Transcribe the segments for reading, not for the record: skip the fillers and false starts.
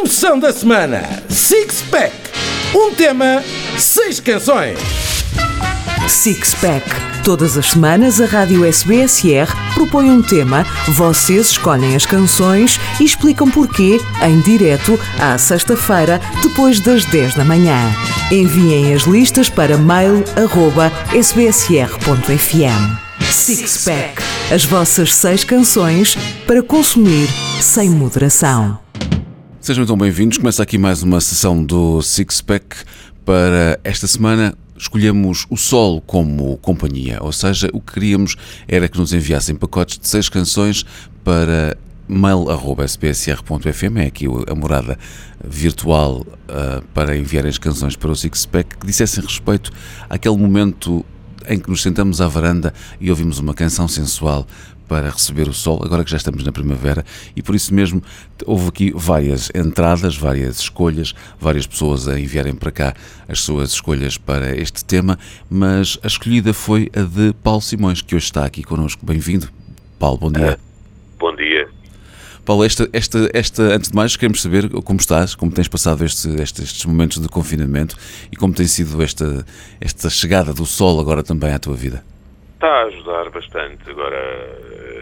Promoção da semana: Six Pack. Um tema, 6 canções. Six Pack. Todas as semanas a Rádio SBSR propõe um tema, vocês escolhem as canções e explicam porquê em direto à sexta-feira, depois das 10 da manhã. Enviem as listas para mail@sbsr.fm. Six Pack. As vossas 6 canções para consumir sem moderação. Sejam então bem-vindos. Começa aqui mais uma sessão do Six Pack. Para esta semana escolhemos o Sol como companhia, ou seja, o que queríamos era que nos enviassem pacotes de 6 canções para mail@sbsr.fm, é aqui a morada virtual para enviarem as canções para o Six Pack, que dissessem respeito àquele momento em que nos sentamos à varanda e ouvimos uma canção sensual para receber o sol, agora que já estamos na primavera, e por isso mesmo houve aqui várias entradas, várias escolhas, várias pessoas a enviarem para cá as suas escolhas para este tema, mas a escolhida foi a de Paulo Simões, que hoje está aqui connosco. Bem-vindo, Paulo, bom dia. Bom dia. Paulo, esta, antes de mais, queremos saber como estás, como tens passado estes momentos de confinamento e como tem sido esta chegada do sol agora também à tua vida. Está a ajudar bastante. Agora,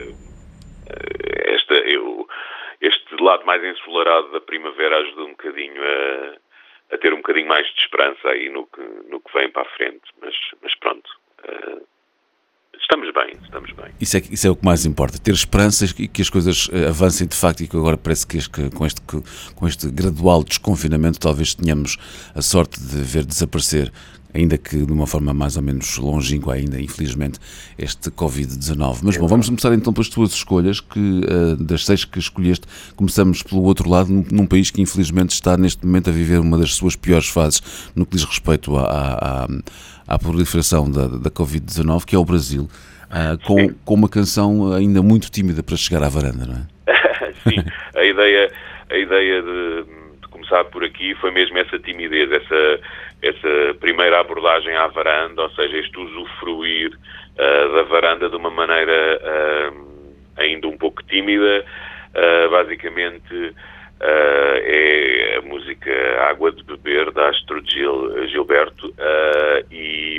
este lado mais ensolarado da primavera ajuda um bocadinho a ter um bocadinho mais de esperança aí no que vem para a frente. Mas pronto, estamos bem. Isso é o que mais importa, ter esperanças e que as coisas avancem de facto, e que agora parece que com este gradual desconfinamento talvez tenhamos a sorte de ver desaparecer, ainda que de uma forma mais ou menos longínqua ainda, infelizmente, este Covid-19. Mas bom, vamos começar então pelas tuas escolhas, que das 6 que escolheste, começamos pelo outro lado, num país que infelizmente está neste momento a viver uma das suas piores fases no que diz respeito à proliferação da Covid-19, que é o Brasil, com uma canção ainda muito tímida para chegar à varanda, não é? Sim, a ideia de começar por aqui foi mesmo essa timidez, essa primeira abordagem à varanda, ou seja, este usufruir da varanda de uma maneira ainda um pouco tímida. Basicamente é a música Água de Beber, da Astrid Gilberto, e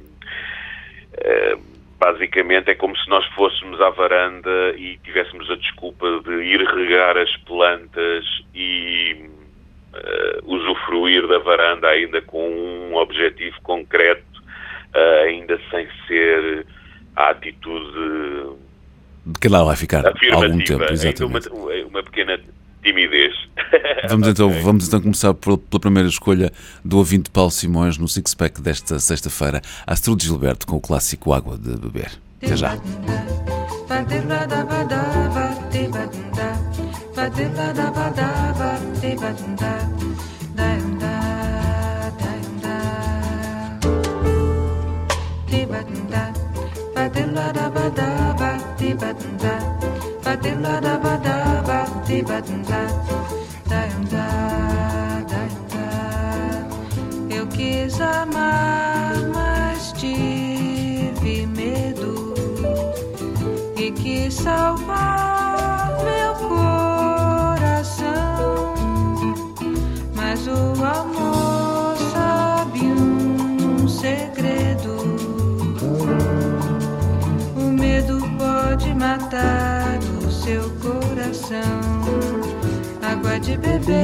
basicamente é como se nós fôssemos à varanda e tivéssemos a desculpa de ir regar as plantas e usufruir da varanda ainda com um objetivo concreto, ainda sem ser a atitude de que lá vai ficar algum tempo, exatamente. Uma pequena timidez. Vamos então começar pela primeira escolha do ouvinte Paulo Simões no Six Pack desta sexta-feira, Astrid Gilberto com o clássico Água de Beber. Até já. Eu quis amar, mas tive medo e quis salvar meu coração, mas o amor sabe um segredo. O medo pode matar o seu coração. Água de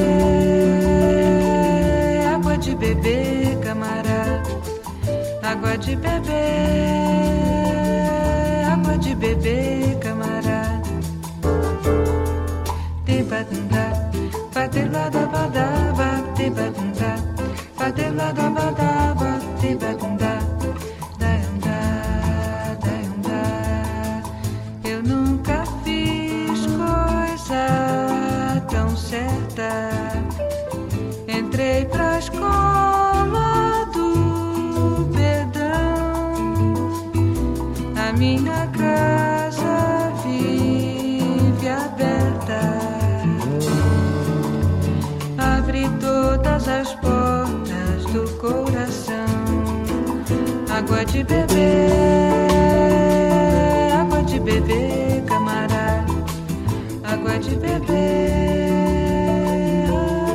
beber, camarada. Água de beber, camarada. Tibadunda, fateladabadaba, tibadunda, fateladabadaba, tibadunda. Eu nunca fiz coisa tão certa. Entrei pra escola do perdão. A minha casa vive aberta. Abre todas as portas do coração. Água de beber, camarada. Água de beber.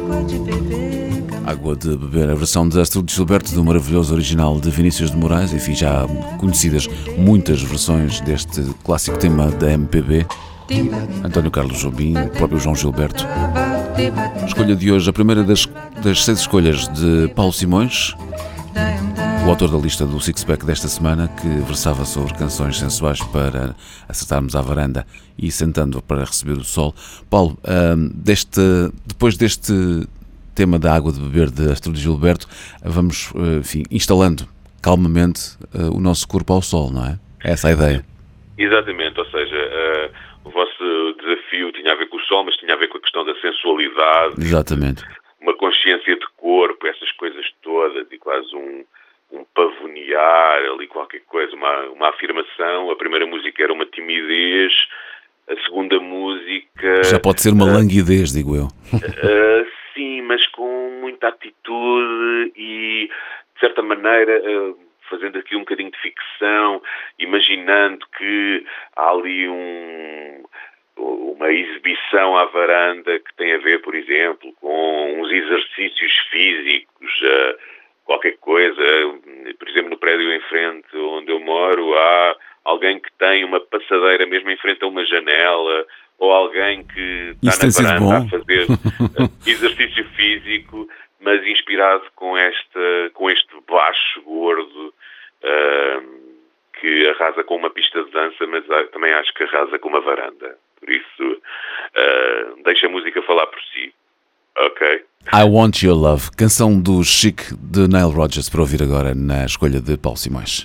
Água de Beber, a versão de Astrud Gilberto do maravilhoso original de Vinícius de Moraes. Enfim, já conhecidas muitas versões deste clássico tema da MPB. António Carlos Jobim, o próprio João Gilberto. A escolha de hoje, a primeira das 6 escolhas de Paulo Simões, o autor da lista do Six Pack desta semana, que versava sobre canções sensuais para acertarmos à varanda e sentando para receber o sol. Paulo, depois deste tema da água de beber de Astrud Gilberto, vamos, enfim, instalando calmamente o nosso corpo ao sol, não é? Essa é a ideia. Exatamente, ou seja, o vosso desafio tinha a ver com o sol, mas tinha a ver com a questão da sensualidade. Exatamente. Uma consciência de corpo, essas coisas todas, e quase um pavonear ali, qualquer coisa, uma afirmação. A primeira música era uma timidez, a segunda música... Já pode ser uma languidez, digo eu. Sim, mas com muita atitude e, de certa maneira, fazendo aqui um bocadinho de ficção, imaginando que há ali uma exibição à varanda que tem a ver, por exemplo, com uns exercícios físicos, qualquer coisa. Por exemplo, no prédio em frente onde eu moro, há alguém que tem uma passadeira mesmo em frente a uma janela, ou alguém que está na varanda a fazer exercício físico, mas inspirado com este baixo gordo que arrasa com uma pista de dança, mas também acho que arrasa com uma varanda. Por isso, deixa a música falar por si. Ok? I Want Your Love, canção do Chic de Nile Rodgers, para ouvir agora na escolha de Paulo Simões.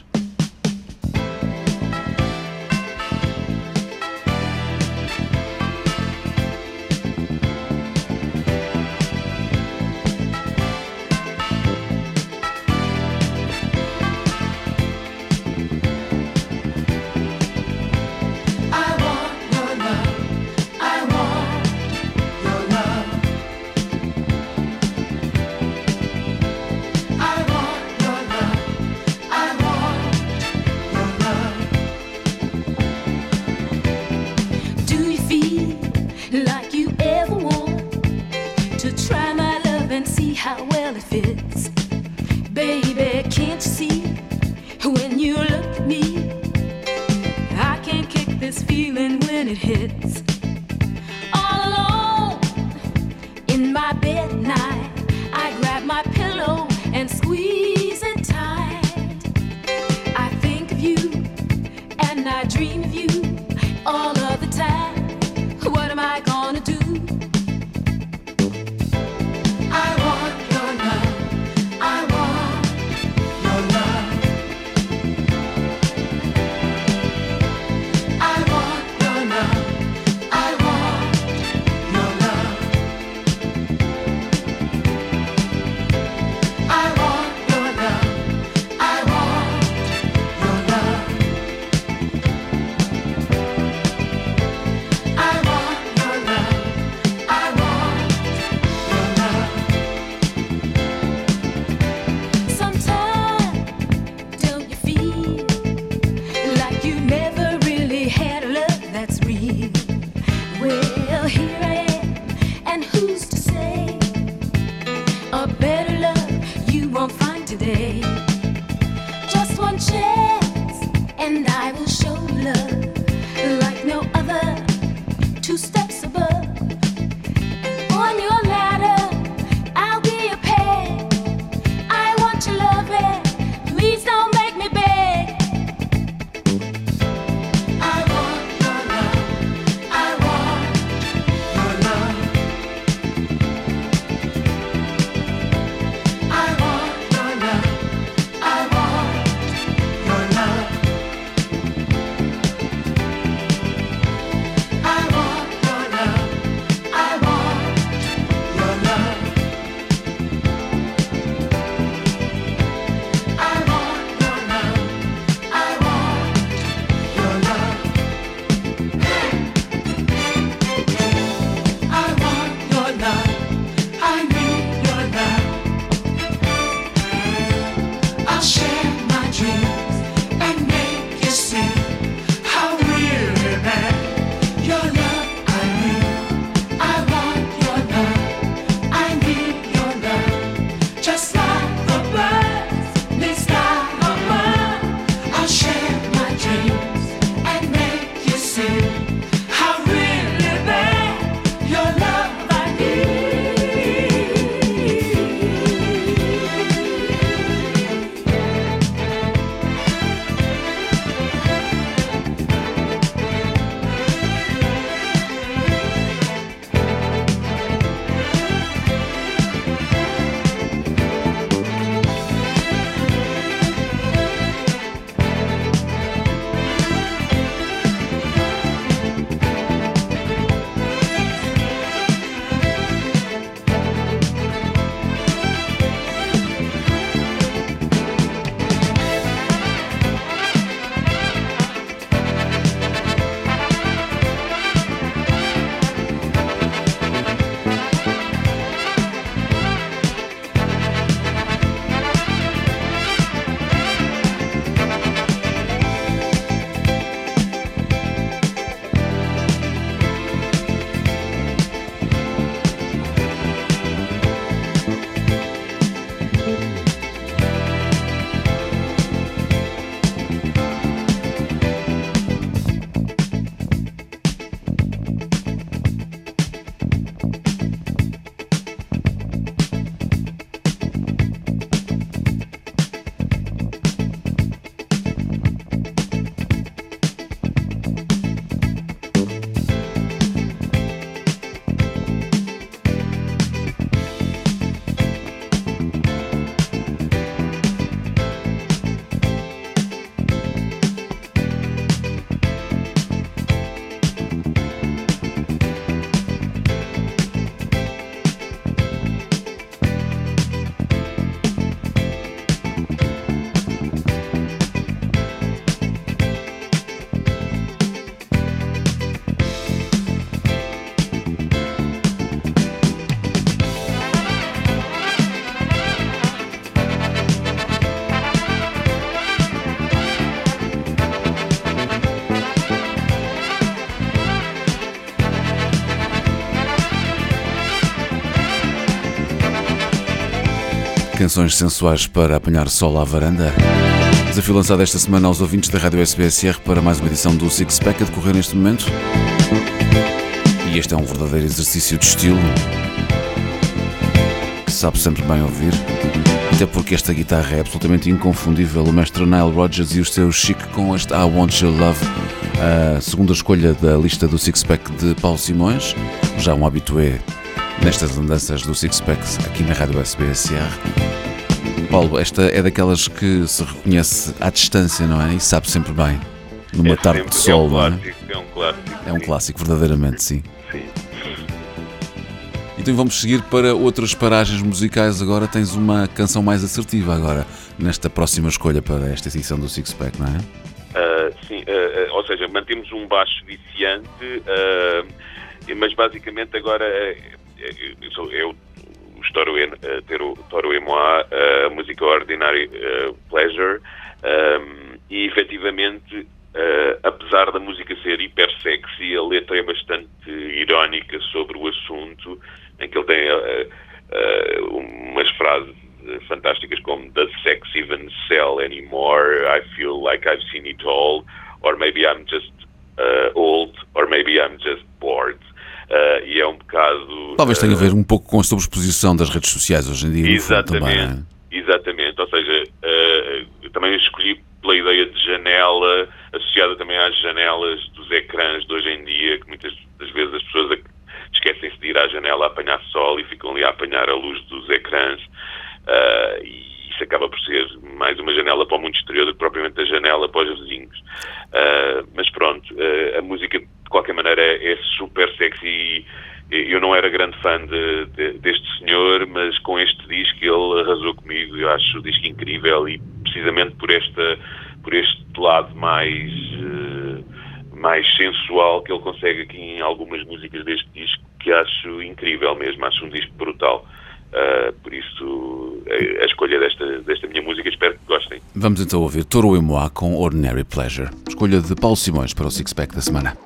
Canções sensuais para apanhar sol à varanda. Desafio lançado esta semana aos ouvintes da Rádio SBSR para mais uma edição do Six Pack a decorrer neste momento. E este é um verdadeiro exercício de estilo que sabe sempre bem ouvir. Até porque esta guitarra é absolutamente inconfundível. O mestre Nile Rodgers e o seu chic com este I Want Your Love, a segunda escolha da lista do Six Pack de Paulo Simões, já um habitué nestas andanças do Six Pack aqui na Rádio SBSR. Paulo, esta é daquelas que se reconhece à distância, não é? E sabe sempre bem, numa tarde de sol, não é? É um clássico. É um clássico, verdadeiramente, sim. Sim. Então vamos seguir para outras paragens musicais. Agora tens uma canção mais assertiva agora, nesta próxima escolha para esta edição do Six Pack, não é? Sim, ou seja, mantemos um baixo viciante, mas basicamente agora eu ter o Toro et moi, a música Ordinary Pleasure, e efetivamente, apesar da música ser hiper sexy, a letra é bastante irónica sobre o assunto, em que ele tem umas frases fantásticas como "Does sex even sell anymore? I feel like I've seen it all. Or maybe I'm just old. Or maybe I'm just bored." E é um bocado... Talvez tenha a ver um pouco com a sobreexposição das redes sociais hoje em dia. Exatamente, exatamente. Ou seja, eu também escolhi pela ideia de janela, associada também às janelas dos ecrãs de hoje em dia, que muitas das vezes as pessoas esquecem-se de ir à janela a apanhar sol e ficam ali a apanhar a luz dos ecrãs, e isso acaba por ser mais uma janela para o mundo exterior do que propriamente a janela para os vizinhos. Mas pronto, a música de qualquer maneira é super sexy. Eu não era grande fã deste senhor, mas com este disco ele arrasou comigo. Eu acho o disco incrível e precisamente por este lado mais sensual que ele consegue aqui em algumas músicas deste disco, que acho incrível mesmo, acho um disco brutal. Por isso a escolha desta minha música, espero que gostem. Vamos então ouvir Toro et moi com Ordinary Pleasure, escolha de Paulo Simões para o Six Pack da semana.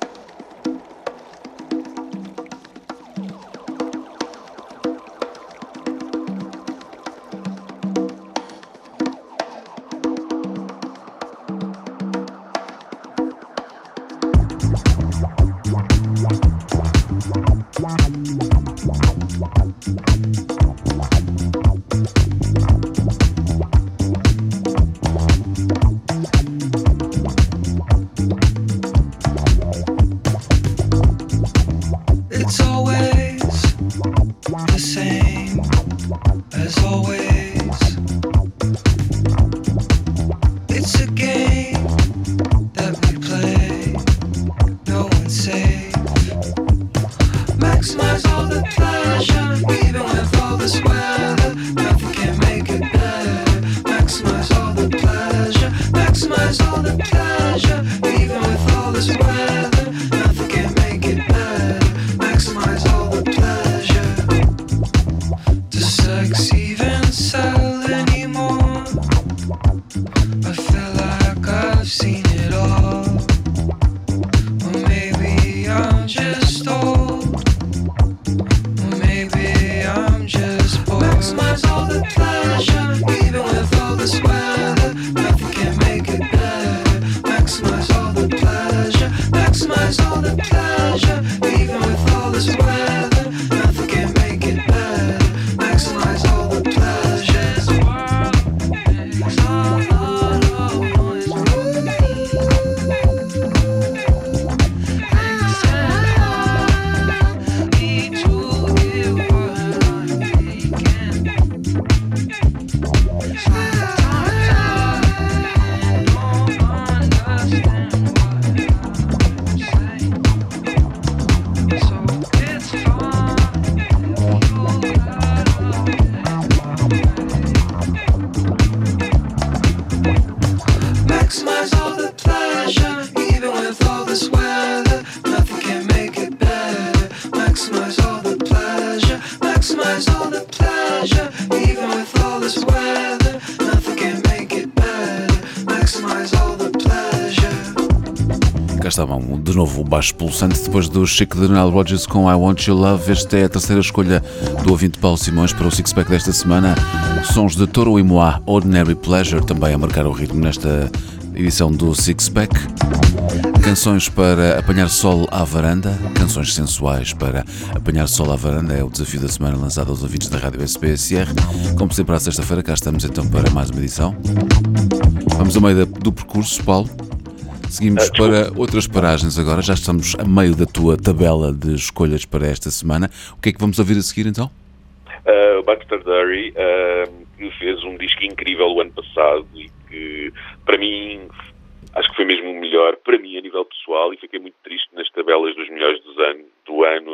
Sex even sell any estava de novo o baixo pulsante depois do chique de Nile Rodgers com I Want Your Love. Esta é a terceira escolha do ouvinte Paulo Simões para o Six Pack desta semana. Sons de Toro e Moi, Ordinary Pleasure, também a marcar o ritmo nesta edição do Six Pack. Canções para apanhar sol à varanda, canções sensuais para apanhar sol à varanda, é o desafio da semana lançado aos ouvintes da Rádio SBSR. Como sempre, à sexta-feira, cá estamos então para mais uma edição. Vamos a meio do percurso, Paulo. Seguimos para outras paragens agora, já estamos a meio da tua tabela de escolhas para esta semana. O que é que vamos ouvir a seguir então? O Baxter Dury, que fez um disco incrível o ano passado e que, para mim, acho que foi mesmo o melhor, para mim, a nível pessoal, e fiquei muito triste nas tabelas dos melhores do ano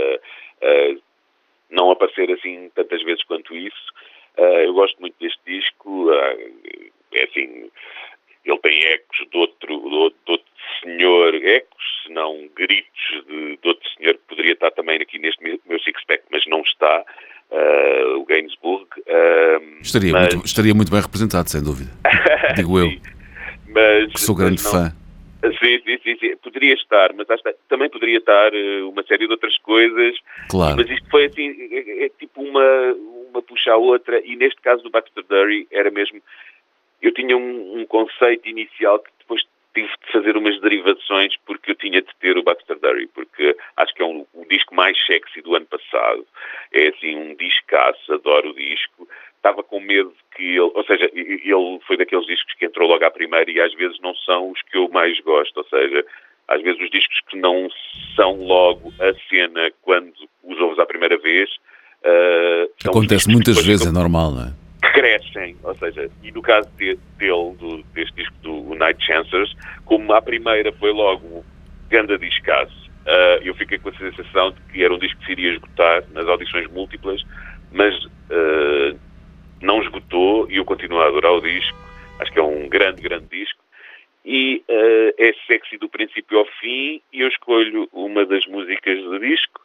não aparecer assim tantas vezes quanto isso. Eu gosto muito deste disco, é assim, ele tem ecos de outro senhor, ecos, se não gritos de outro senhor que poderia estar também aqui neste meu six-pack, mas não está, o Gainsbourg. Estaria muito bem representado, sem dúvida, digo eu, que sou grande fã. Sim, poderia estar, mas também poderia estar uma série de outras coisas. Claro. Mas isto foi assim, é tipo uma puxa a outra, e neste caso do Baxter Dury era mesmo, eu tinha um conceito inicial que depois tive de fazer umas derivações porque eu tinha de ter o Baxter Dury, porque acho que é o disco mais sexy do ano passado, é assim um discaço, adoro o disco. Estava com medo que ele, ou seja, ele foi daqueles discos que entrou logo à primeira e às vezes não são os que eu mais gosto, ou seja, às vezes os discos que não são logo a cena quando os ouves à primeira vez. Acontece muitas vezes, é normal, não é? Que crescem, ou seja, e no caso deste disco do Night Chancers, como à primeira foi logo ganda discaço, eu fiquei com a sensação de que era um disco que se iria esgotar nas audições múltiplas, mas não esgotou e eu continuo a adorar o disco. Acho que é um grande disco e é sexy do princípio ao fim, e eu escolho uma das músicas do disco.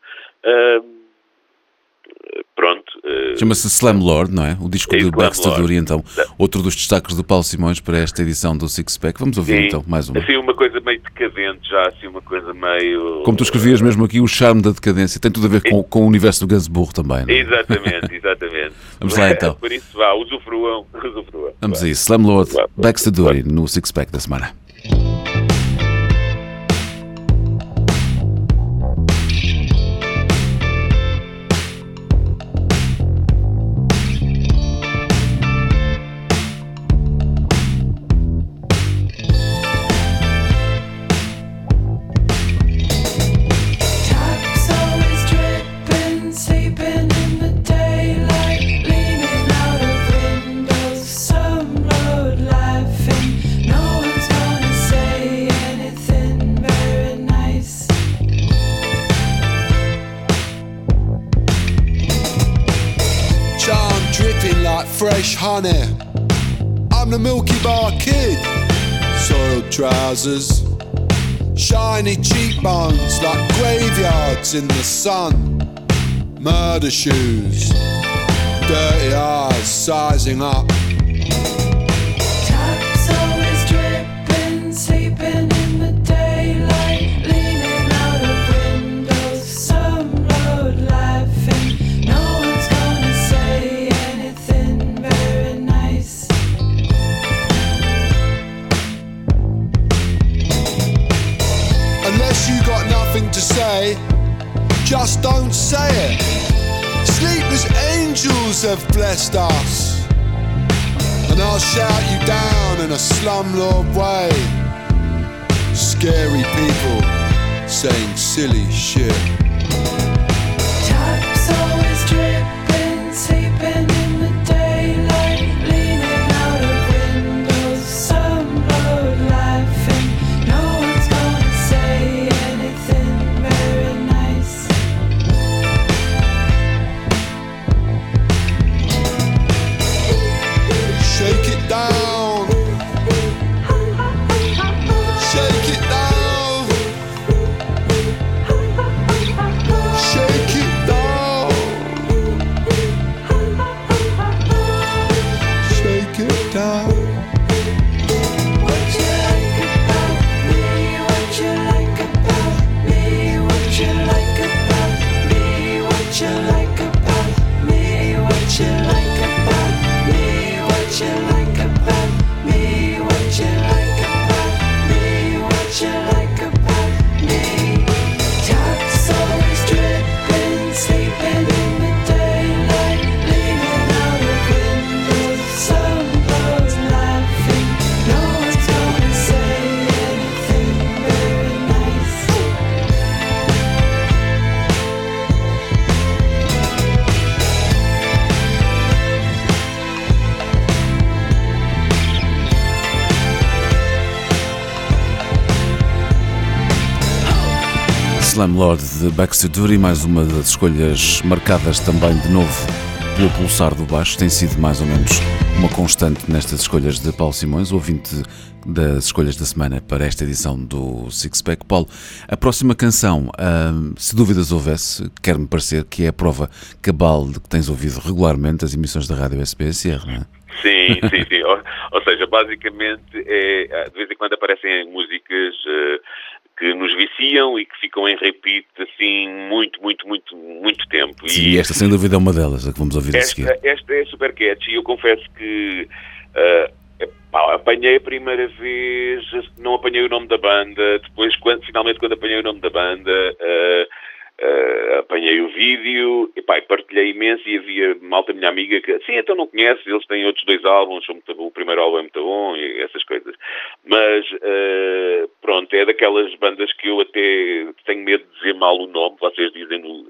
Chama-se Slumlord, não é? O disco de Baxter Dury, então. Outro dos destaques do Paulo Simões para esta edição do Six Pack. Vamos ouvir então mais uma. Assim, uma coisa meio decadente, já assim, uma coisa meio... Como tu escrevias mesmo aqui, o charme da decadência. Tem tudo a ver com o universo do Gainsbourg também, não é? Exatamente. Vamos lá então. Por isso, vá, usufruam. Vamos a isso. Slumlord, Baxter Dury no Six Pack da semana. Fresh honey, I'm the Milky Bar kid. Soiled trousers, shiny cheekbones like graveyards in the sun. Murder shoes, dirty eyes sizing up. Taps always dripping, sleeping in the daylight, leaning out of windows, some road laughing. No one's gonna say anything very nice. Unless you got nothing to say, just don't say it. Sleepless angels have blessed us, and I'll shout you down in a slumlord way. Scary people saying silly shit. Taps always dripping, sleeping in the daylight, leaning out of windows, some road laughing. No one's gonna say anything very nice. Shake it down, shake it down, what you like about me, what you like about me, what you like about me, what you like about me. Taps always dripping, sleeping in the daylight, leaning out of windows, some blows laughing. No one's gonna say anything very nice. Slumlord de Baxter Dury, mais uma das escolhas marcadas também de novo pelo pulsar do baixo, tem sido mais ou menos uma constante nestas escolhas de Paulo Simões, ouvinte das escolhas da semana para esta edição do Six Pack. Paulo, a próxima canção, se dúvidas houvesse, quer-me parecer que é a prova cabal de que tens ouvido regularmente as emissões da Rádio SBSR, não é? Sim. Ou seja, basicamente, de vez em quando aparecem músicas que nos viciam e que ficam em repeat assim muito tempo. Sim, esta sem dúvida é uma delas, a que vamos ouvir a seguir. Esta é super catchy. Eu confesso que apanhei a primeira vez, não apanhei o nome da banda, depois finalmente quando apanhei o nome da banda apanhei o vídeo e partilhei imenso, e havia malta minha amiga que sim, então não conhece, eles têm outros 2 álbuns, o primeiro álbum é muito bom e essas coisas, mas pronto, é daquelas bandas que eu até tenho medo de dizer mal o nome, vocês dizem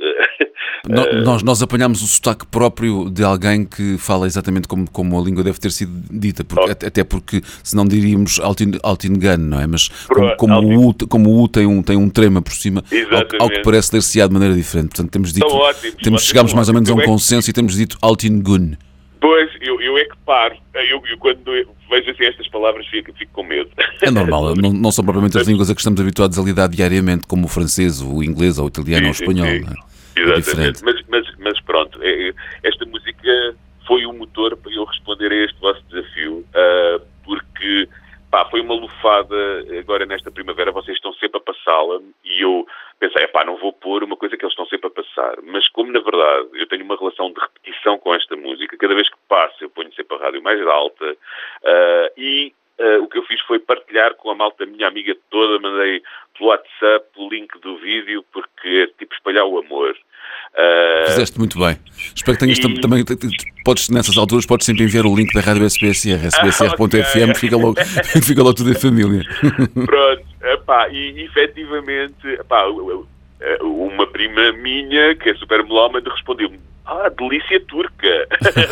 nós apanhámos o sotaque próprio de alguém que fala exatamente como a língua deve ter sido dita, até porque senão diríamos Altin Gun, não é? Mas como o U tem um trema por cima, ao que parece ler-se de maneira diferente, portanto chegámos mais ou menos a um consenso e temos dito Altin Gun. Pois, eu é que paro, eu quando vejo assim estas palavras fico com medo. É normal, não são propriamente as línguas a que estamos habituados a lidar diariamente, como o francês, o inglês, ou o italiano, ou o espanhol. Sim. Não Exatamente, é? Diferente. mas pronto, esta música foi o motor para eu responder a este vosso desafio, porque foi uma lufada agora nesta primavera, vocês estão sempre a passá-la, e eu pensei, não vou pôr uma coisa que eles estão sempre a passar, mas como na verdade eu tenho uma relação de repetição com esta música, cada vez que passo eu ponho sempre a rádio mais alta, o que eu fiz foi partilhar com a malta, minha amiga toda, mandei pelo WhatsApp o link do vídeo, porque é tipo espalhar o amor. Fizeste muito bem. Espero que tenhas também, nessas alturas, podes sempre enviar o link da Rádio SBSR, sbsr.fm, fica logo tudo em família. Pronto, e efetivamente, uma prima minha, que é super melómana, respondeu-me, delícia turca.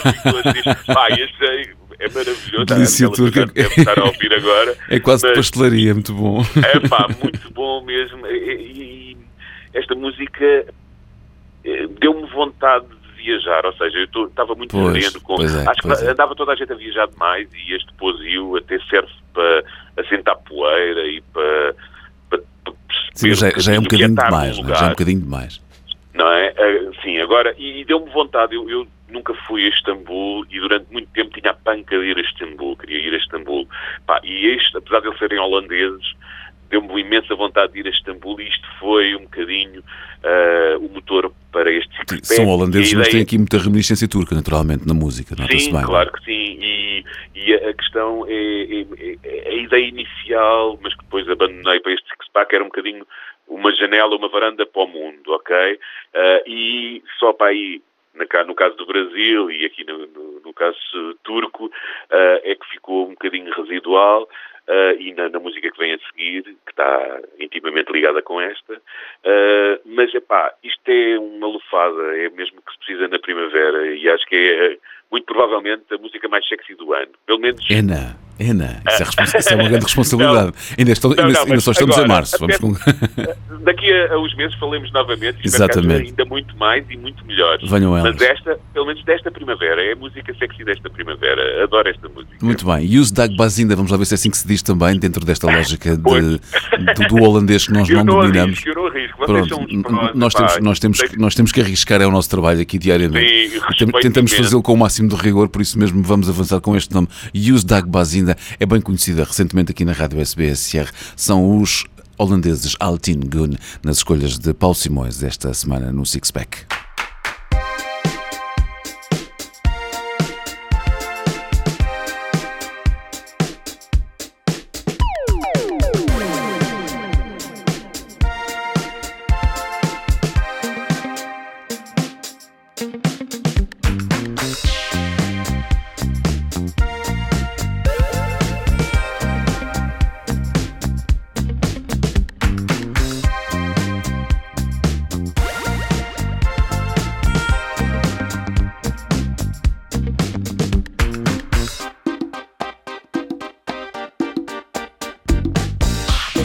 Achei, é maravilhoso. Delícia turca. Deve estar a ouvir agora. É quase de pastelaria, muito bom. Muito bom mesmo. E esta música deu-me vontade de viajar, ou seja, eu estava muito sereno com... Acho que andava toda a gente a viajar demais, e este posio até serve para assentar poeira e para sim, já é um bocadinho demais, já é um bocadinho demais. Não é? Sim, agora, e deu-me vontade, eu nunca fui a Istambul e durante muito tempo tinha a panca de ir a Istambul, queria ir a Istambul. E apesar de eles serem holandeses, deu-me imensa vontade de ir a Istambul, e isto foi um bocadinho o motor para este Six Pack. São holandeses, mas têm aqui muita reminiscência turca, naturalmente, na música, nota-se sim, bem. Claro que sim, e a questão é a ideia inicial, mas que depois abandonei para este Six Pack, era um bocadinho uma janela, uma varanda para o mundo, ok? E só para aí, no caso do Brasil e aqui no caso turco, é que ficou um bocadinho residual, e na música que vem a seguir, que está intimamente ligada com esta, mas isto é uma lufada, é mesmo que se precisa na primavera, e acho que é muito provavelmente a música mais sexy do ano, pelo menos... Isso é uma grande responsabilidade. Ainda só estamos agora, em março. Daqui a uns meses falemos novamente, e exatamente, ainda muito mais e muito melhor. Venham elas. Mas pelo menos desta primavera, é a música sexy desta primavera. Adoro esta música. Muito bem. Use Dag Bazinda, vamos lá ver se é assim que se diz também, dentro desta lógica do holandês que nós não dominamos. Eu não arrisco. Nós temos que arriscar, é o nosso trabalho aqui diariamente. Sim, tentamos fazê-lo com o máximo de rigor, por isso mesmo vamos avançar com este nome. Use Dag Bazinda é bem conhecida recentemente aqui na Rádio SBSR. São os holandeses Altin Gun nas escolhas de Paulo Simões esta semana no Six Pack.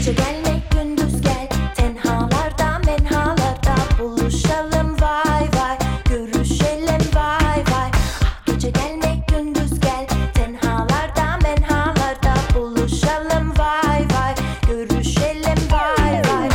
Gece gelmek gündüz gel, tenhalarda menhalarda buluşalım vay vay, görüşelim vay vay. Ah, gece gelmek gündüz gel, tenhalarda menhalarda buluşalım vay vay, görüşelim vay vay.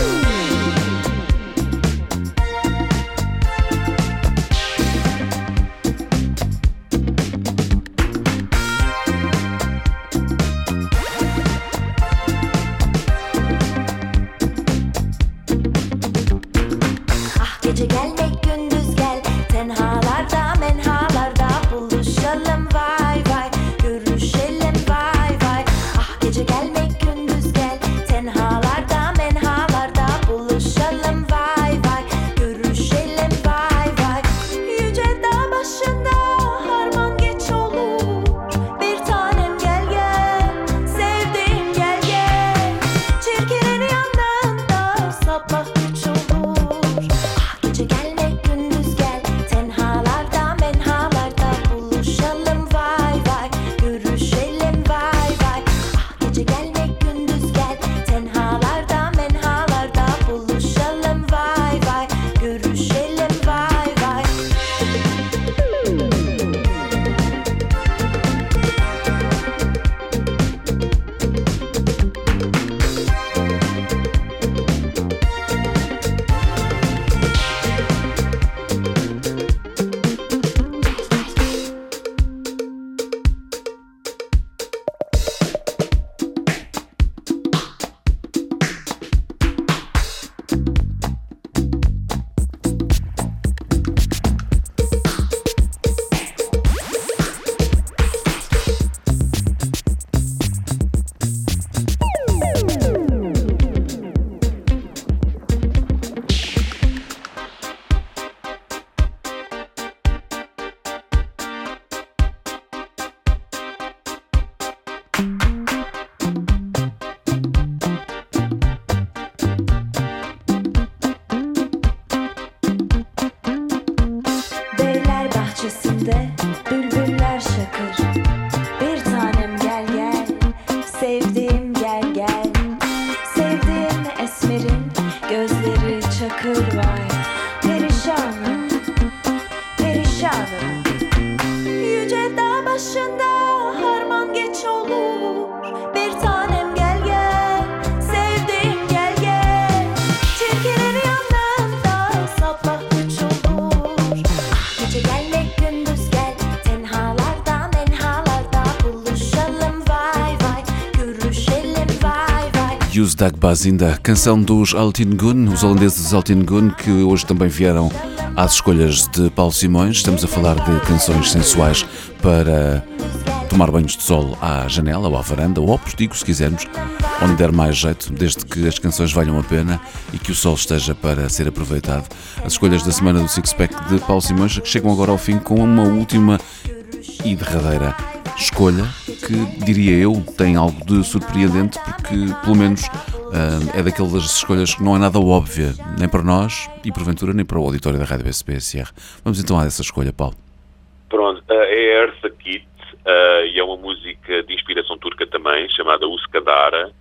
Ah, gece gelmek gündüz gel, tenhalarda menhalarda buluşalım vay vay, görüşelim vay vay. Ah, gece gelmek gündüz gel, tenhalarda menhalarda buluşalım vay vay, görüşelim vay vay. Yüce dağ başında harman geç olur, bir tanem gel gel, sevdiğim gel gel. Çirkinin yanında sabah güç olur. Ah, gece gelmek gündüz gel, tenhalarda menhalarda buluşalım vay vay, görüşelim vay vay. Ah, gece gelmek gündüz gel, tenhalarda menhalarda buluşalım vay vay, görüşelim vay vay. Beyler bahçesinde bülbüller şakır, bir tanem gel gel, sevdiğim gel gel. Sevdiğim esmerin gözleri çakır vay, perişanım, perişanım. Yüce dağ başında harman geç olur, bir tanem gel gel, sevdiğim gel gel. Çirkinin yanında sabah güç olur. Ah, gece gelmek gündüz gel, tenhalarda menhalarda buluşalım vay vay, görüşelim vay vay. Yusdag Bazinda, canção dos Altin Gun, os holandeses Altin Gun, que hoje também vieram às escolhas de Paulo Simões. Estamos a falar de canções sensuais para tomar banhos de sol à janela ou à varanda, ou ao postigo, se quisermos, onde der mais jeito, desde que as canções valham a pena e que o sol esteja para ser aproveitado. As escolhas da semana do Six Pack de Paulo Simões, que chegam agora ao fim com uma última e derradeira escolha que, diria eu, tem algo de surpreendente, porque pelo menos é daquelas escolhas que não é nada óbvia, nem para nós e porventura nem para o auditório da Rádio SBSR. Vamos então a essa escolha, Paulo. Pronto, é a Eartha Kitt, e é uma música de inspiração turca também, chamada Uskadara.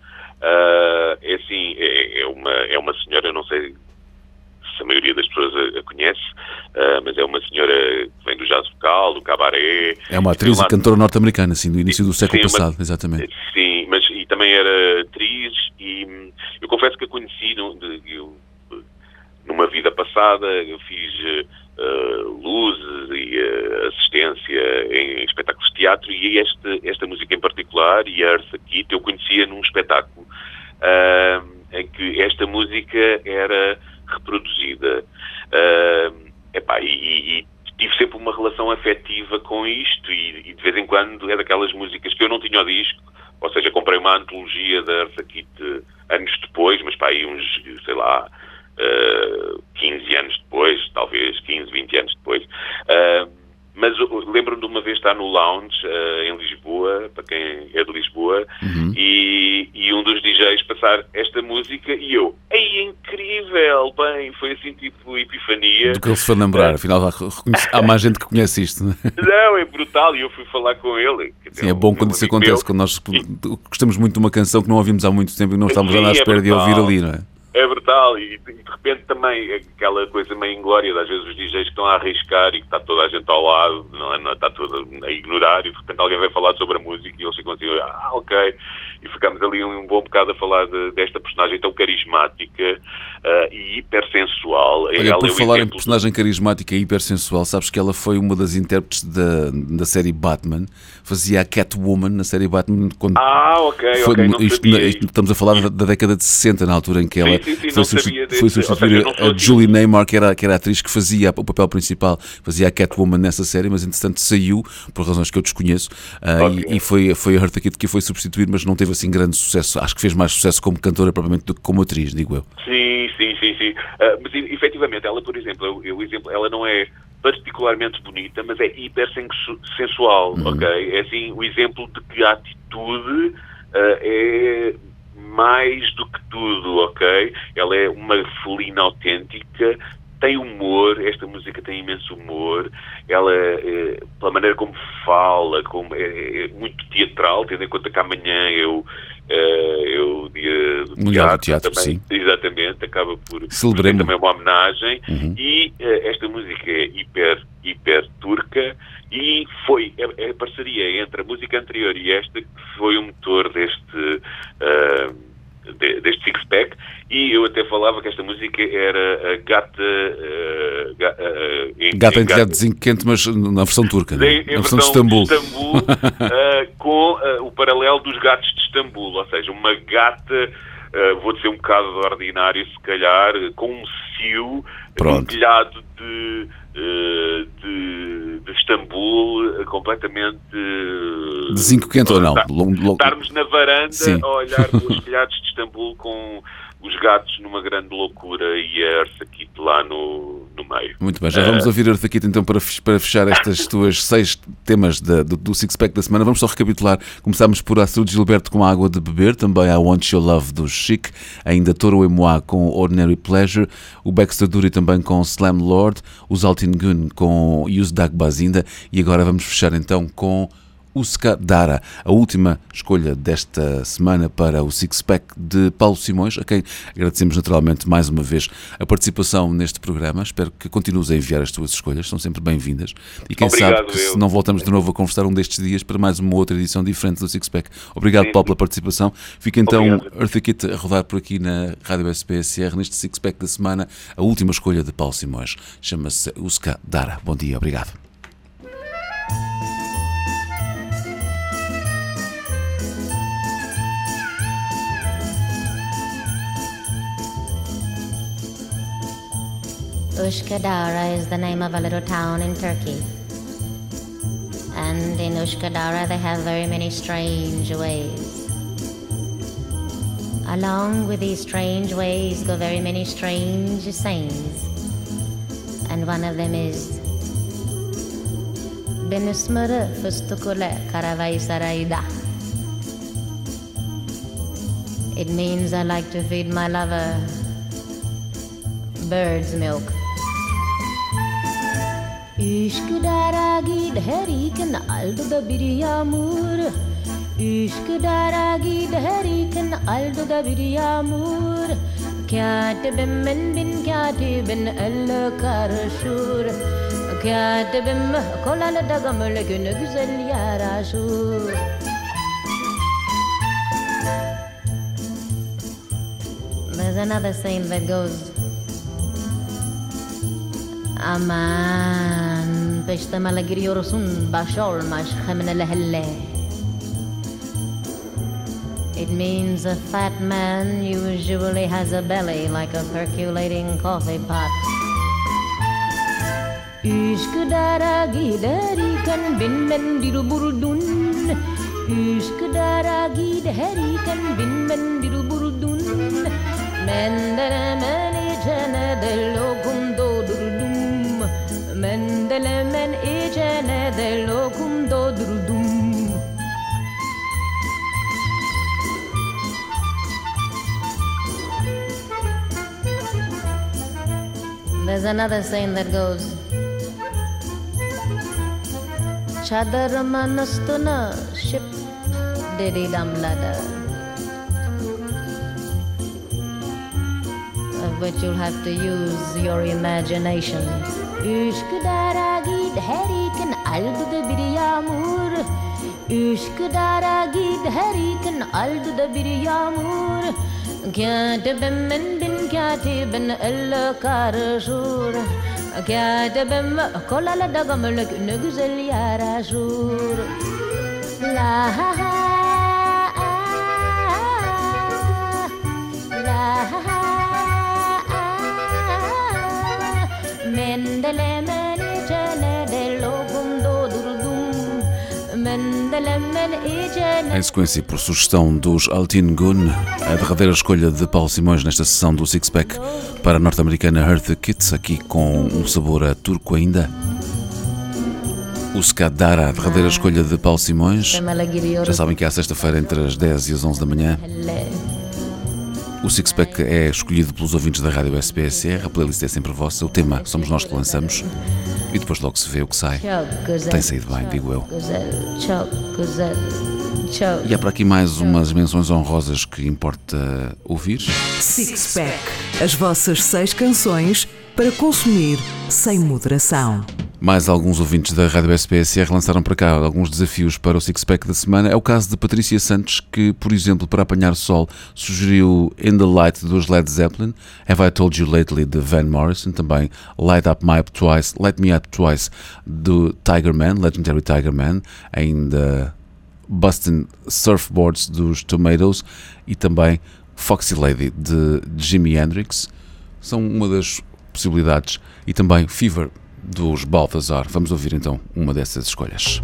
É assim, é uma senhora, eu não sei se a maioria das pessoas a conhece, mas é uma senhora que vem do jazz vocal, do cabaré. É uma atriz e cantora norte-americana, assim, do início do século passado, exatamente. Sim, mas e também era atriz, e eu confesso que a conheci numa vida passada. Eu fiz luzes e assistência em espetáculos de teatro, e esta música em particular, e a Eartha Kitt, eu conhecia num espetáculo em que esta música era reproduzida. E tive sempre uma relação afetiva com isto, e de vez em quando é daquelas músicas que eu não tinha o disco, ou seja, comprei uma antologia da Eartha Kitt anos depois, mas aí uns, sei lá, 15 anos depois, talvez 15, 20 anos depois, mas lembro-me de uma vez estar no lounge em Lisboa, para quem é de Lisboa, e um dos DJs passar esta música e eu, ei, incrível, bem, foi assim tipo epifania. Do que ele se foi lembrar, afinal há mais gente que conhece isto, não é? Não, é brutal, e eu fui falar com ele. Sim, é bom quando isso acontece, quando nós gostamos muito de uma canção que não ouvimos há muito tempo e não estamos à espera de ouvir ali, não é? É brutal, e de repente também aquela coisa meio inglória, às vezes os DJs que estão a arriscar e que está toda a gente ao lado, não está toda a ignorar, e de repente alguém vai falar sobre a música e eles ficam assim, ok, e ficamos ali um bom bocado a falar desta personagem tão carismática e hipersensual. Olha, por falar em personagem carismática e hipersensual, sabes que ela foi uma das intérpretes da série Batman, fazia a Catwoman na série Batman. Quando ok, não sabia. Estamos a falar da década de 60, na altura em que ela foi substituir a seja, Julie Neymar, que era a atriz que fazia o papel principal, fazia a Catwoman nessa série, mas entretanto saiu, por razões que eu desconheço, e foi a Eartha Kitt que a foi substituir, mas não teve assim grande sucesso. Acho que fez mais sucesso como cantora provavelmente do que como atriz, digo eu. Sim. Mas efetivamente, ela, por exemplo, ela não é particularmente bonita, mas é hipersensual, ok? É assim, o exemplo de que a atitude é mais do que tudo, ok? Ela é uma felina autêntica, tem humor, esta música tem imenso humor, ela, pela maneira como fala, é muito teatral, tendo em conta que amanhã eu dia do Mundial do Teatro, também, sim. Exatamente, acaba por Celebremos. também uma homenagem, e esta música é hiper turca, e foi a parceria entre a música anterior e esta que foi o motor deste six-pack, e eu até falava que esta música era a Gata em telhadozinho quente, mas na versão turca, na versão de Istambul, com o paralelo dos gatos de Istambul, ou seja, uma gata, vou dizer um bocado ordinário se calhar, com um cio, um telhado de Istambul, completamente de zinco quente ou não? Estarmos na varanda, sim, a olhar os telhados de Istambul com os gatos numa grande loucura e a Eartha Kitt lá no meio. Muito bem, já vamos ouvir a Eartha Kitt então para fechar estas tuas 6 temas do Six-Pack da semana. Vamos só recapitular. Começámos por Astrud Gilberto com Água de Beber, também a Want Your Love do Chic, ainda Toro e Moi com Ordinary Pleasure, o Baxter Dury também com Slam Lord, o Zaltin Gun com Yuzdak Bazinda, e agora vamos fechar então com Uska Dara, a última escolha desta semana para o Six-Pack de Paulo Simões, a quem agradecemos naturalmente mais uma vez a participação neste programa. Espero que continues a enviar as tuas escolhas, são sempre bem-vindas. E quem sabe que se não voltamos de novo a conversar um destes dias para mais uma outra edição diferente do Six-Pack. Obrigado, Paulo, pela participação. Fica então Eartha Kitt a rodar por aqui na Rádio SPSR neste Six-Pack da semana, a última escolha de Paulo Simões. Chama-se Uska Dara. Bom dia, obrigado. Ushkadara is the name of a little town in Turkey. And in Ushkadara they have very many strange ways. Along with these strange ways go very many strange sayings. And one of them is Benusmara fustukule karavai saraida. It means I like to feed my lover bird's milk. Üsküdar'a gider iken aldı da bir yağmur. Üsküdar'a gider iken aldı da bir yağmur. Katibim bin katibin elle karışır. Katibim kolalı da gamlı günü güzel yaraşır. There's another saying that goes, Aman peştemele giriyorsun, baş olmaz hemine lehelle. It means a fat man usually has a belly like a percolating coffee pot. Üsküdar'a gider iken binmen bir burdun. Üsküdar'a gider iken binmen bir burdun. Mendelemen içene de lokum doldurdum. Mendelemen içene de There's another saying that goes, Chadar manastuna ship diddy dum lada. Of which you'll have to use your imagination. Üsküdar'a git her ikin aldı da bir yağmur. Üsküdar'a git her ikin aldı da bir yağmur. Katibim bin katibin illa karışır. Katibim kolala da gamlık ne güzel yaraşır. La ha ha la ha. Mendelemen içine de logum doldurdum. Mendelemen içine. Em sequência, por sugestão dos Altin Gun, a derradeira escolha de Paulo Simões nesta sessão do Six Pack para a norte-americana Eartha Kitt, aqui com um sabor a turco ainda. O Skadara, a derradeira escolha de Paulo Simões. Já sabem que é à sexta-feira entre as 10 e as 11 da manhã. O Six Pack é escolhido pelos ouvintes da Rádio SBSR, a playlist é sempre vossa, o tema somos nós que lançamos e depois logo se vê o que sai. Tem saído bem, digo eu. E há para aqui mais umas menções honrosas que importa ouvir. Six Pack, as vossas 6 canções para consumir sem moderação. Mais alguns ouvintes da Rádio SBSR lançaram para cá alguns desafios para o Six Pack da semana. É o caso de Patrícia Santos, que, por exemplo, para apanhar sol, sugeriu In the Light dos Led Zeppelin, Have I Told You Lately de Van Morrison, também Let Me Up Twice do Tiger Man, Legendary Tiger Man, ainda Bustin' Surfboards dos Tomatoes e também Foxy Lady de Jimi Hendrix. São uma das possibilidades. E também Fever dos Balthazar. Vamos ouvir então uma dessas escolhas.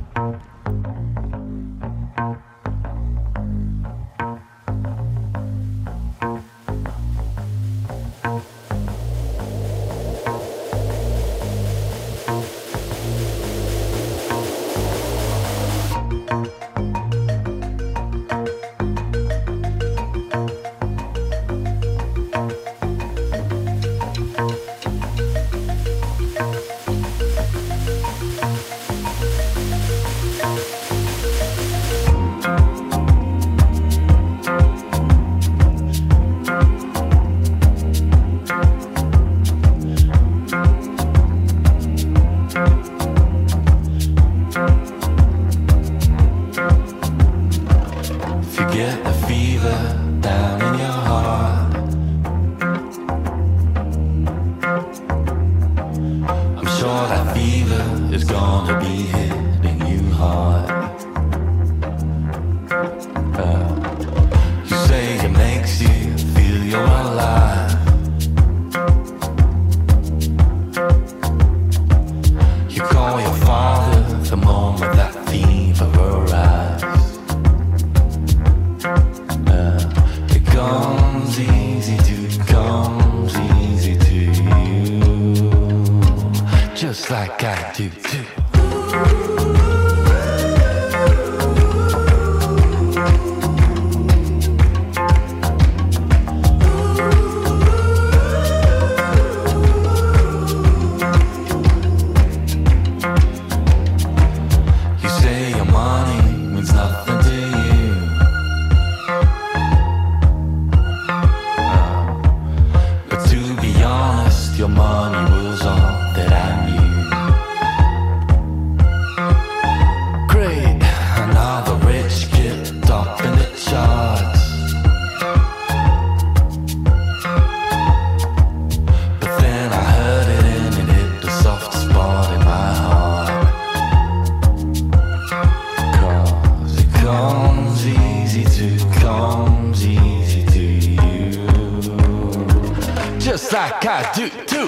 like I do too.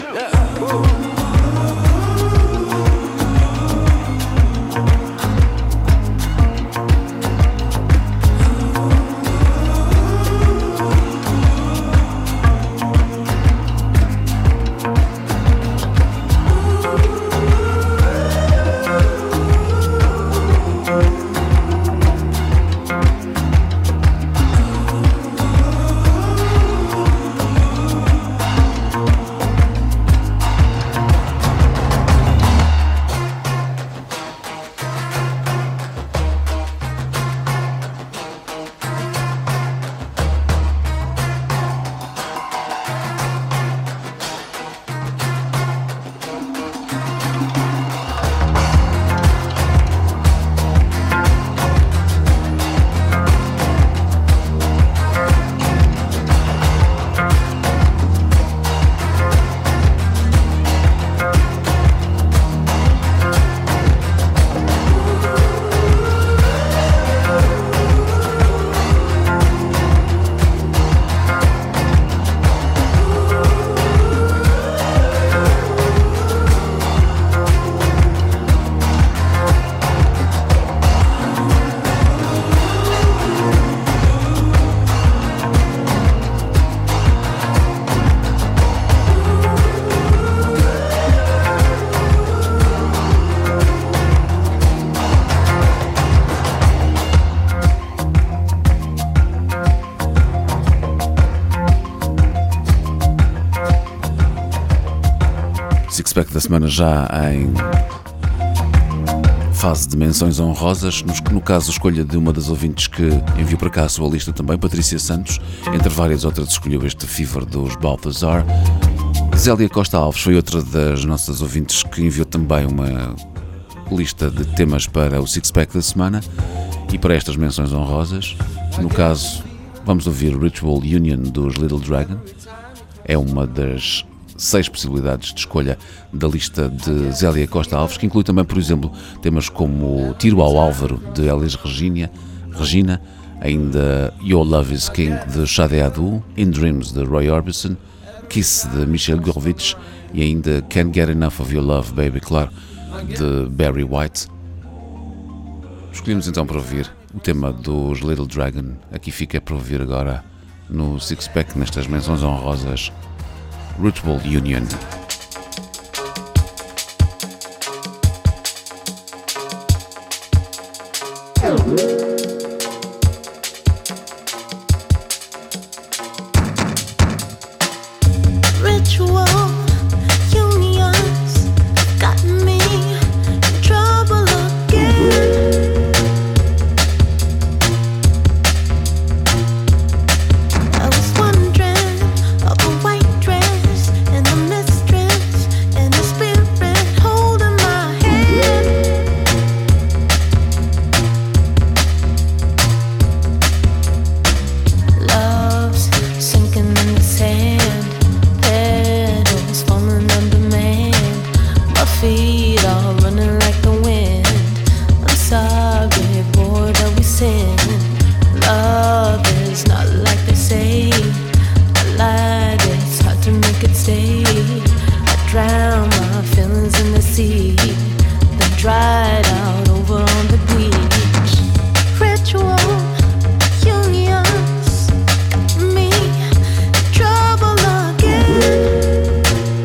Six-Pack da semana já em fase de menções honrosas, no caso a escolha de uma das ouvintes que enviou para cá a sua lista também, Patrícia Santos, entre várias outras escolheu este Fever dos Balthazar. Zélia Costa Alves foi outra das nossas ouvintes que enviou também uma lista de temas para o Six-Pack da semana e para estas menções honrosas. No caso, vamos ouvir Ritual Union dos Little Dragon. É uma das 6 possibilidades de escolha da lista de Zélia Costa Alves, que inclui também, por exemplo, temas como Tiro ao Álvaro, de Elis Regina, ainda Your Love is King, de Sade Adu, In Dreams, de Roy Orbison, Kiss, de Michel Gurvitch e ainda Can't Get Enough of Your Love, Baby, claro, de Barry White. Escolhemos então para ouvir o tema dos Little Dragon. Aqui fica para ouvir agora no Six-Pack, nestas menções honrosas, Ritual Union. Ritual unions got me in trouble again. I was wondering of a white dress and the mistress and the spirit holding my hand. Love's sinking in the sand, petals falling on demand. My feet are running like the wind. I'm sorry, boy, that we sin. Love is not like they say. I lied, it's hard to make it stay. I drown my feelings in the sea, then dried out over on the beach. Ritual unions got me in trouble again.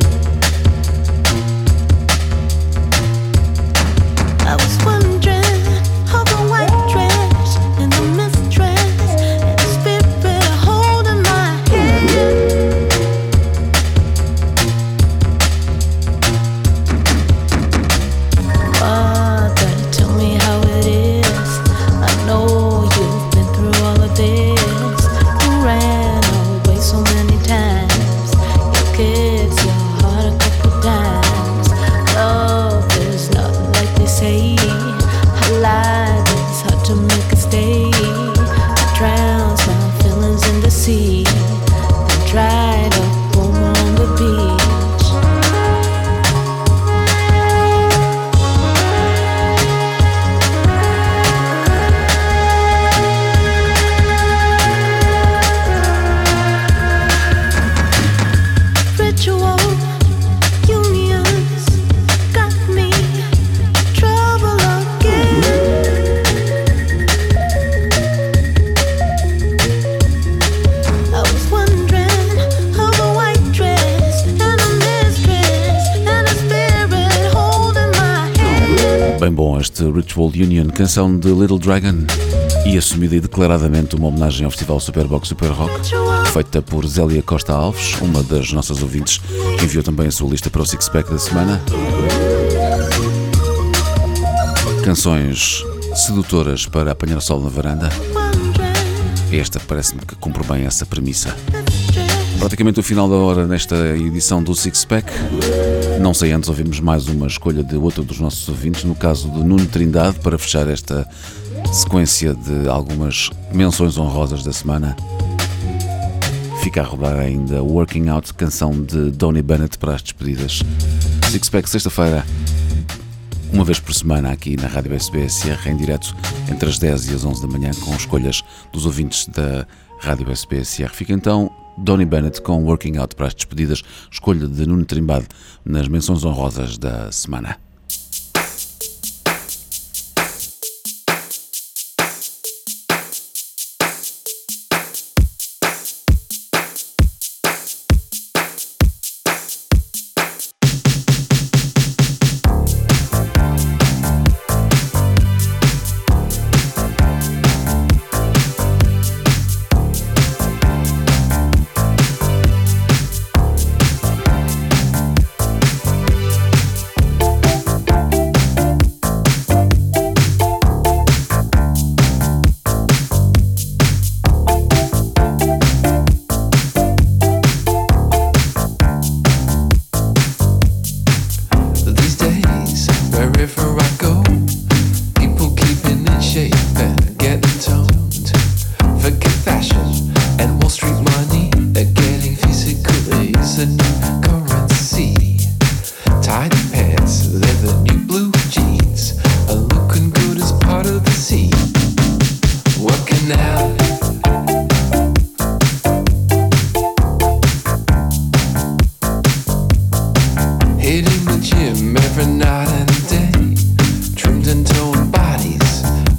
I was wondering of a white dress and the mistress and the spirit holding my hand. Father, tell me how it is. I know you've been through all of this. You ran away so many times. Your kids, your heart a couple times. Love is not like they say. I lied, it's hard to make it stay. I drowned my feelings in the sea, then dried up over on the beach. Ritual unions got me in trouble again. I was wondering of a white dress and a mistress and a spirit holding my hand. Bem bom este Ritual Union, canção de Little Dragon e assumida e declaradamente uma homenagem ao Festival Superbox Super Rock, feita por Zélia Costa Alves, uma das nossas ouvintes, que enviou também a sua lista para o Six-Pack da semana. Canções sedutoras para apanhar o sol na varanda. Esta parece-me que cumpre bem essa premissa. Praticamente o final da hora nesta edição do Six-Pack. Não sei antes, ouvimos mais uma escolha de outro dos nossos ouvintes, no caso de Nuno Trindade, para fechar esta sequência de algumas menções honrosas da semana. Fica a rodar ainda Working Out, canção de Donny Bennett para as despedidas. Six-Pack, sexta-feira, uma vez por semana aqui na Rádio SBSR, em direto entre as 10 e as 11 da manhã, com escolhas dos ouvintes da Rádio SBSR. Fica então Donny Bennett com Working Out para as despedidas, escolha de Nuno Trindade nas menções honrosas da semana.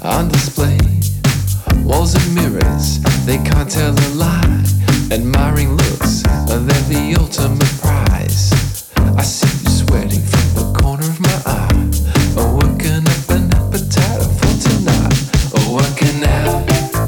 on display. Walls and mirrors, they can't tell a lie. Admiring looks, they're the ultimate prize. I see you sweating from the corner of my eye. Working up an appetite for tonight. Working out.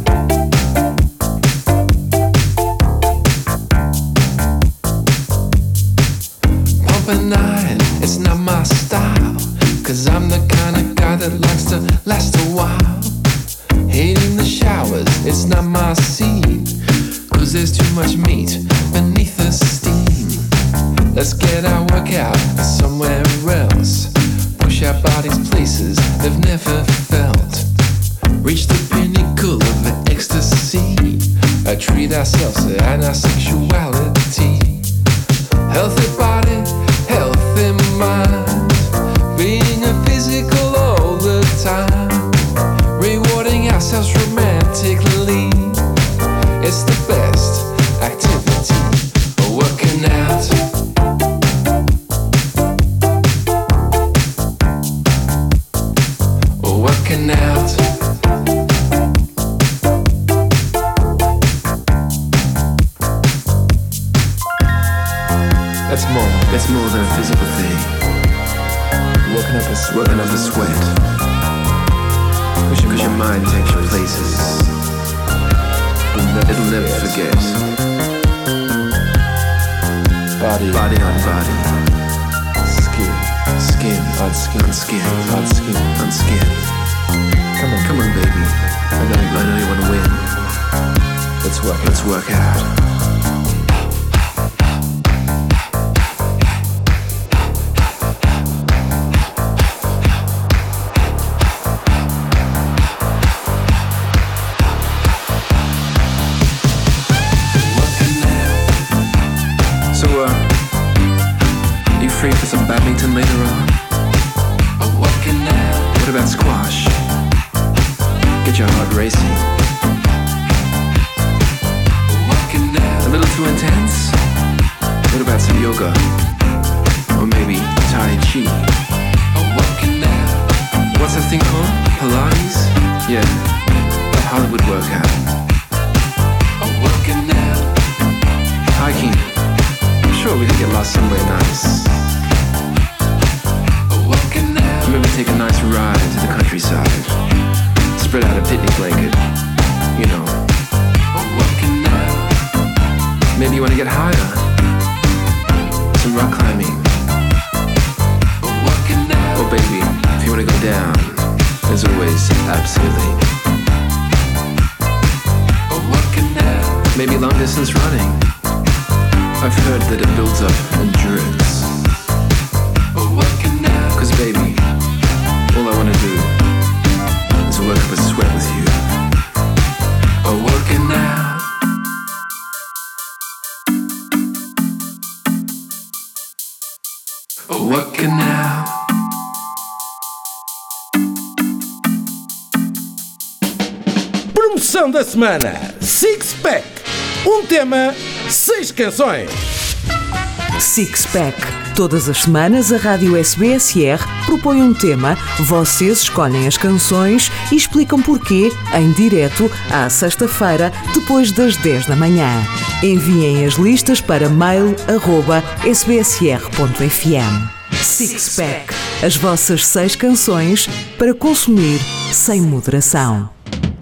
Pumping iron, it's not my style. Cause I'm the kind of guy that likes to last a while. Hating the showers, it's not my scene. Cause there's too much meat beneath the steam. Let's get our workout somewhere else. Push our bodies places they've never felt. Reach the pinnacle of ecstasy. Treat ourselves and our sexuality. Healthy body, healthy mind. Being a physical all the time. Rewarding ourselves romantically. It's the best activity. Working out. Working out. That's more than a physical thing. Working up a sweat. Cause your mind takes you places it'll never forget. Body on body. Skin on skin. On skin. Come on, baby. I know you wanna win. Let's work out. For some badminton later on. What about squash? Get your heart racing. A little too intense? What about some yoga? Or maybe Tai Chi? What's that thing called? Pilates? Yeah, that Hollywood workout. Hiking. Sure, we could get lost somewhere nice. Maybe take a nice ride to the countryside. Spread out a picnic blanket. You know. Maybe you want to get higher. Some rock climbing. Oh baby, if you want to go down, there's always absolutely. Maybe long distance running. I've heard that it builds up endurance. Cause baby, all I wanna do is work up a sweat with you. Working out. Working out. Promoção da semana: Six Pack. Tema, 6 canções. Six Pack. Todas as semanas a Rádio SBSR propõe um tema, vocês escolhem as canções e explicam porquê em direto à sexta-feira, depois das 10 da manhã. Enviem as listas para mail@sbsr.fm. Six Pack. As vossas 6 canções para consumir sem moderação.